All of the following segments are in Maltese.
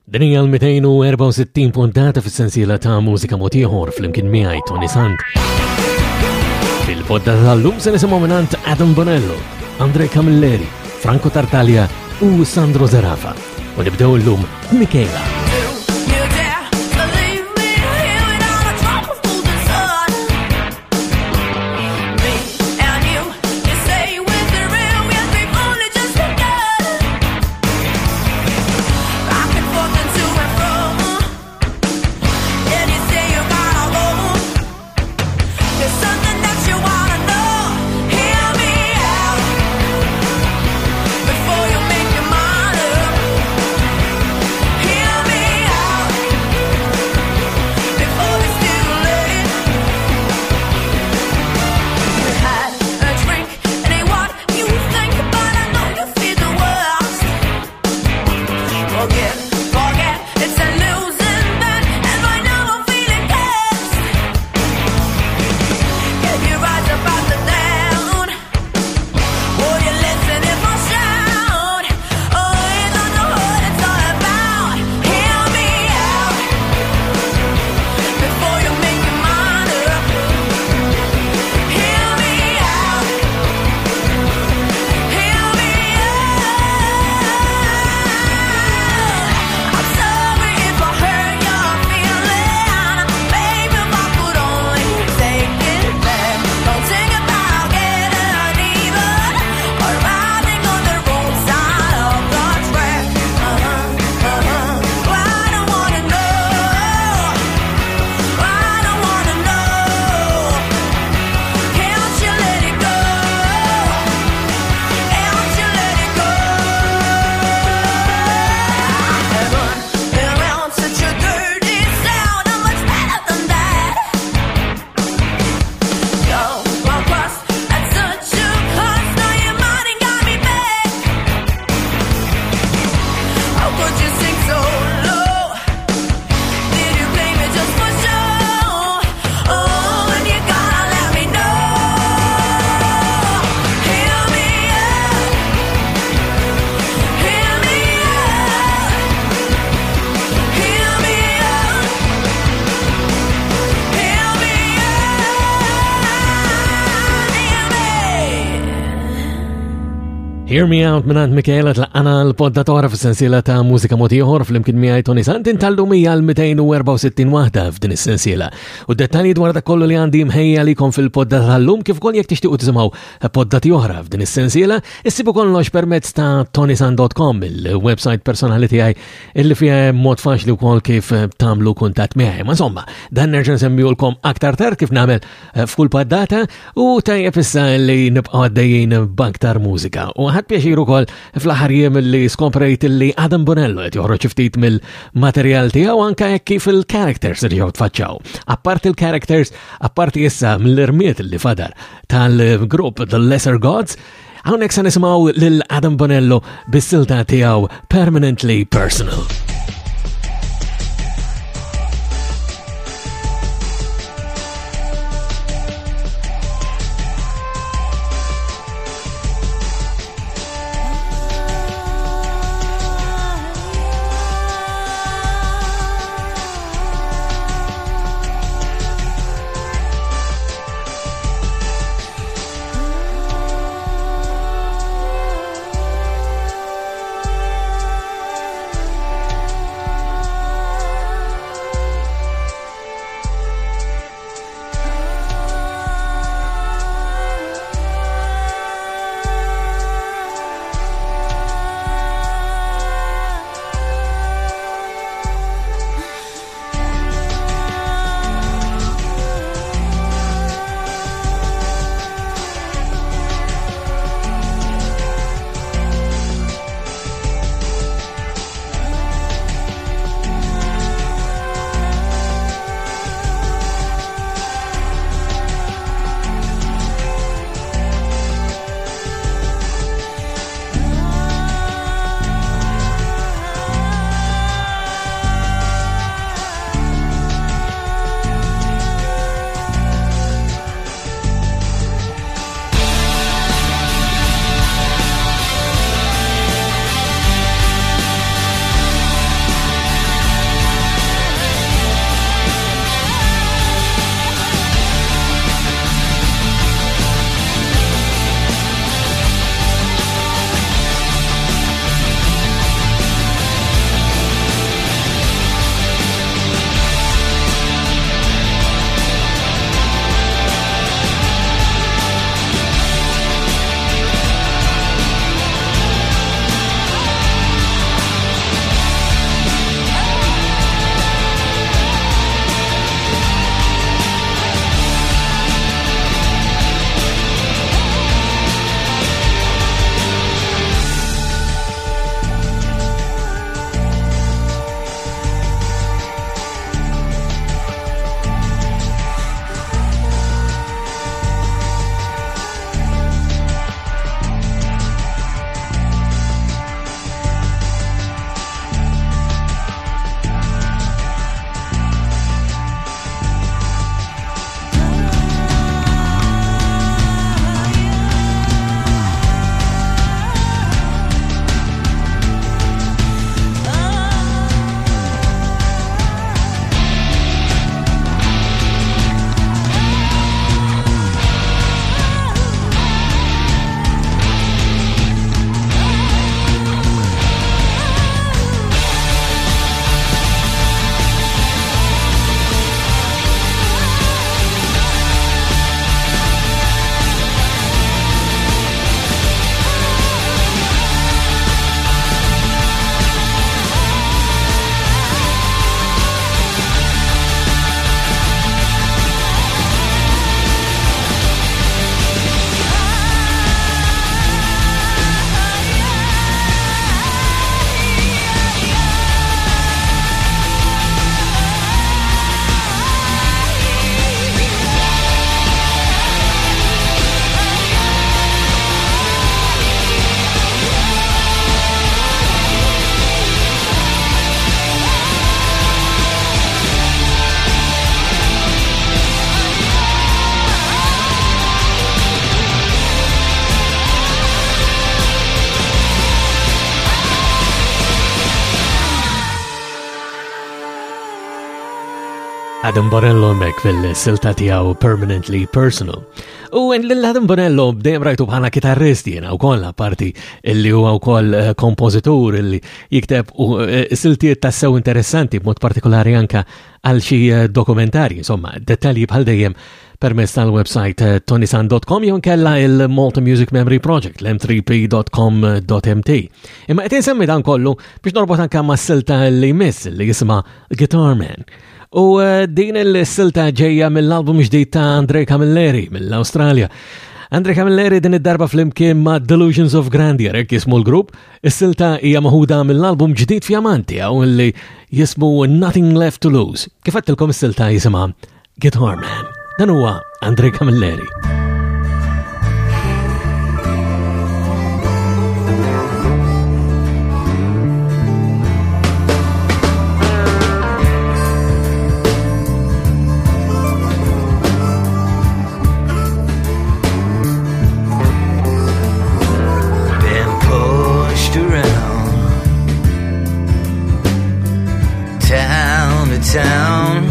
Din hija l-264 puntata fis-sensiela ta' mużika motiħor fl-imkien miegħi Tony Sant. Fil-podda tal-lum se nisimgħu minant Adam Bonello, Andre Camilleri, Franco Tartaglia u Sandro Zarafa. U nibdew llum Michela. Hear Me Out minant Michela tlaqana l-poddatora f-sensiela ta' mużika motiħor fl-imkien miegħi Tony Sant intallu mija l-264 waħda f'din is-sensiela. U dettalji dwar dak kollu li għandi mħejja likom fil-podda tal-lum kif ukoll jekk tixtiequ tisimgħu poddati oħra f'din is-sensiela, issibu kollox permezz ta' tonysant.com, il-website personali tiegħi illi fiha mod faċli wkoll kif tagħmlu kuntatt miegħi. Ma insomma, dan nerġa' nsemmihulkom aktar tard kif nagħmel f'kull poddata u tajjeb issa li nibqgħu għaddejjin b'aktar mużika. Ħadd pjaċiru kol fl-aħħar jiem li skoprejt li Adam Bonello qed joħroġ ftit mill-materjal tiegħu anke hekk kif il-characters li tfaċċaw. Apart il-characters, apparti issa mill-irmiet li fadar tal-grupp The Lesser Gods, hawnhekk se nisimgħu lil Adam Bonello bis-silta tiegħu Permanently Personal. Adam Bonello mek fil-silta tiegħu Permanently Personal. U l-Adam Bonello bdejjem rajtu bħala kitarristi jiena wkoll parti illi huwa wkoll kompożitur illi jikteb siltiet tassew interessanti b'mod partikolari anke għal xi dokumentarji, insomma, dettalji bħal dejjem permezz tal-website tonisan.com jew kella il-Malta Music Memory Project l-m3p.com.mt. Imma qed insemmi dan kollu biex norbot anke mas-silta li jmiss li jisimha Guitar Man. U din il-silta ġejja mill-album ġdid ta' Andre Camilleri mill-Awstralja. Andre Camilleri din id-darba flimkien ma' Delusions of Grandeur, jismu l-grupp. Is-silta hija maħuda mill-album ġdid f'Jamanti għaw li jismu Nothing Left to Lose. Kif għattilkom is-silta jisimha Guitar Man. Dan huwa Andre Camilleri. Town,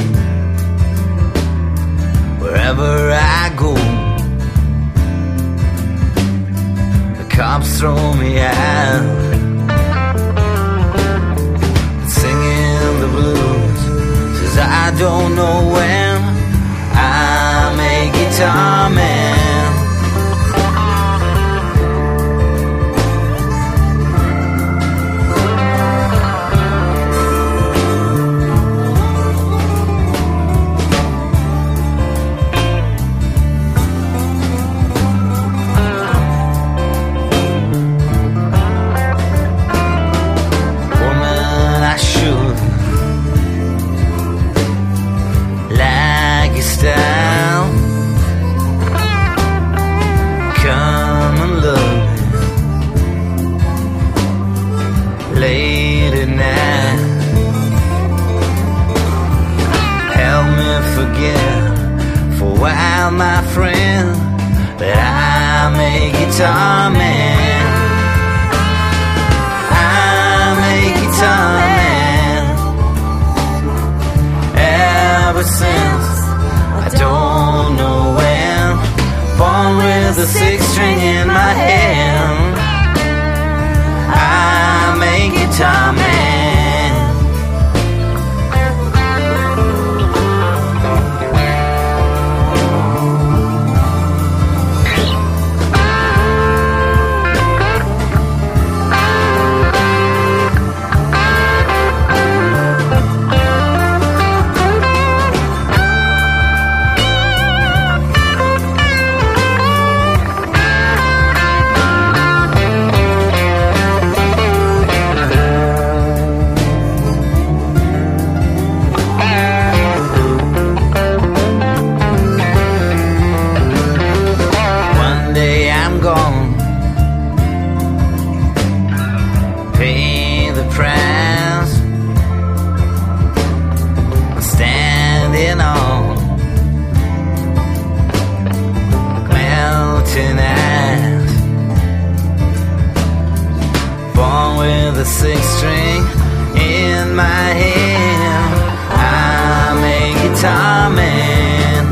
wherever I go, the cops throw me out, singing the blues, says I don't know when I'm a guitar man. My friend, that I'm a guitar man. I'm a guitar man. Ever since I don't know when, born with a six string in my hand. I'm a guitar man. The six string in my hand. I'm a guitar man.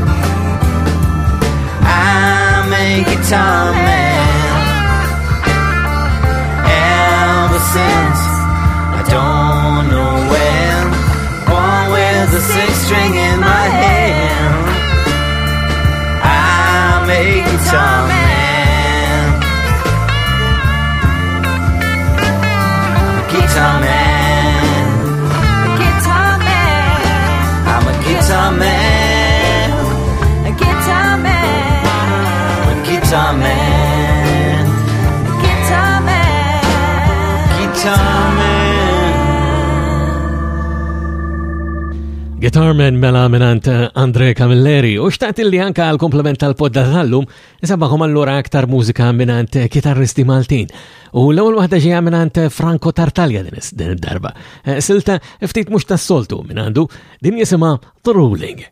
I'm a guitar man. Ever since I don't know when, born with the six string in my hand. I'm a guitar man. Guitar man, guitar man, I'm a guitar man, a guitar man, a guitar man, a guitar man, guitar man. Guitar Man mela minant Andre Camilleri u xtaqt li anka għal-komplement tal-podda tal-lum nisabakom allura aktar mużika minant kitarristi Maltin. U l-ewwel waħda ġejja minant Franco Tartaglia din id-darba. Silta ftit mhux tas-soltu minn għandu din jisimha The Ruling.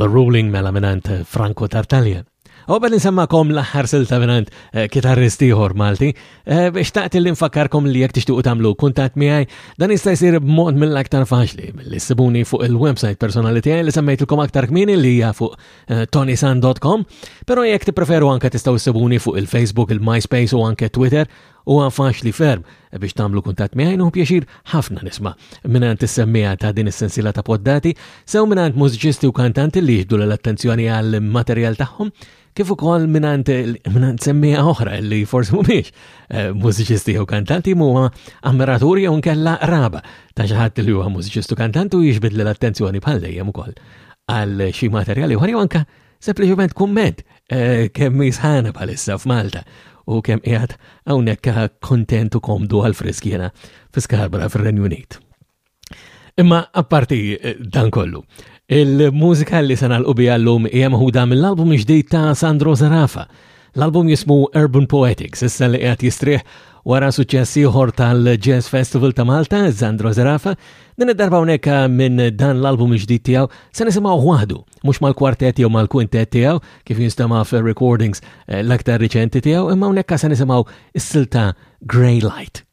The Ruling mela minant Franco Tartaglia. U bel nsemmakom l-aħħar silta minant kitarristi ieħor Malti, xtaqt li nfakkarkom li jekk tixtuqu tagħmlu kuntatt miegħi dan jista' jsir b'mod mill-aktar faċli milli ssibuni fuq il-website personali tiegħi li semmejtilkom aktar kmieni li hija fuq tonysan.com, però jekk tippreferu anke tistgħu ssibuni fuq il-Facebook, il-MySpace u anke Twitter u faċli ferm biex tagħmlu kuntatt miegħi u pjaċir ħafna nisma' minant is-semmija ta' din is-sensiela ta' poddati sew minant mużiċisti u kantanti li jiġdu l-attenzjoni għall materjal tagħhom kif ukoll minant semmija oħra li forsi mhumiex mużiċisti u kantanti huma ammiraturi jew nkella raba ta' xi ħadd li huwa mużiċistu kantanti u jiġbed l-attenzjoni bħal dejjem ukoll għal xi materjali oħra jew anke sempliċement kumment kemm jisħana bħalissa f'Malta u kemm qiegħed hawnhekk kontent u komdu għal friskjena f'Skarbra fir-Renju Unit. Imma apparti dan kollu, il-mużika li se nagħlqu biha llum hija maħuda mill-album ġdid ta' Sandro Zarafa. L-album jismu Urban Poetics, issa li qiegħed jistrieħ wara suċċess ieħor tal-Jazz Festival ta' Malta, Sandro Zarafa. Din id-darba hawnhekk minn dan l-album ġdid tiegħu se nisimgħu waħdu, mhux mal-kwartett jew mal-kwintett tiegħu kif jinstema' fir-recordings l-aktar riċenti tiegħu, imma hawnhekk se nisimgħu is-silta Grey Light.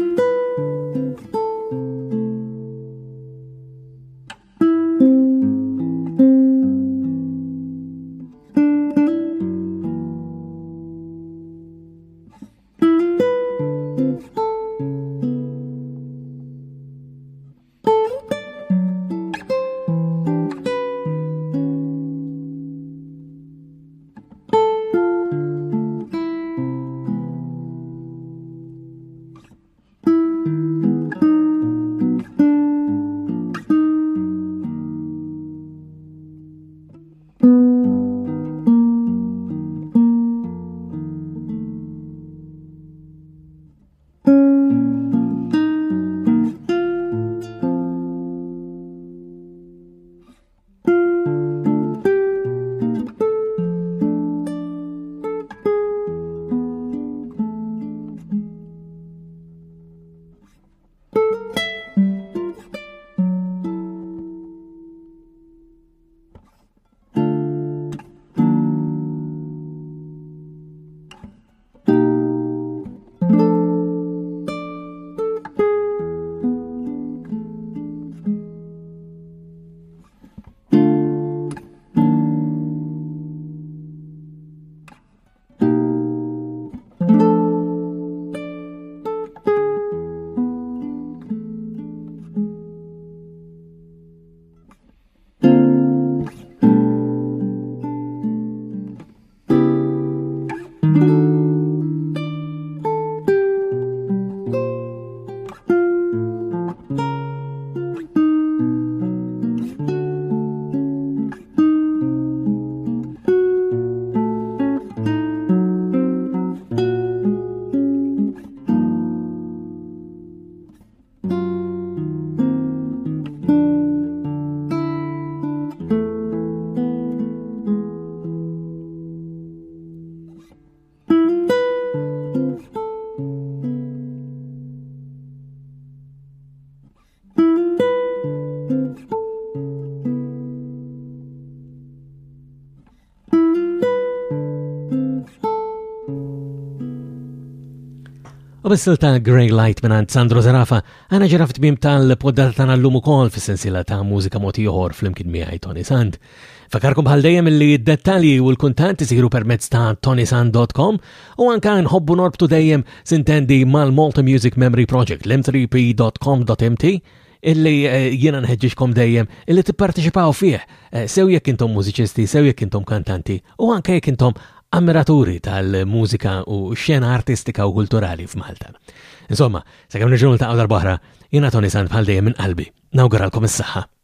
U bis-silta Grey Light minant Sandro Zarafa għana ġeraft bim tal-poddata tagħna llum ukoll fis-sensiela ta' mużika moti oħor flimkien miegħi Tony Sand. Fakarkom bħal dejjem li d-dettalji u l-kuntanti isiru permezz ta' tonysan.com u anke nħobbu norbtu dejjem sintendi mal-Malta Music Memory Project l-m3p.com.mt illi jiena nħeġġixkom dejjem illi tipparteċipaw fih sew jekk intom mużiċisti, sew jekk intom kantanti u anke jekk intom ammiraturi tal-mużika u xena artistika u kulturali f'Malta. Insomma, sakemm nirġgħu niltaqgħu darb'oħra, jiena Tony Sand bħal dejjem minn qalbi. Nawguralkom is-saħħa.